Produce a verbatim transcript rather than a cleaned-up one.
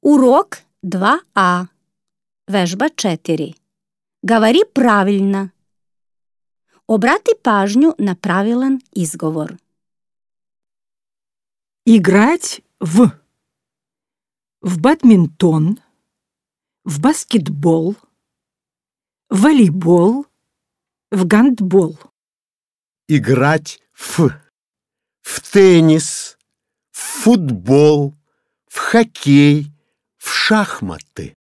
Урок два А. Vežba četiri. Govori pravilno. Obrati pažnju na pravilan izgovor. Играть в. В бадминтон, в баскетбол, в волейбол, в гандбол. Играть в. В теннис, в футбол, в хоккей, в шахматы.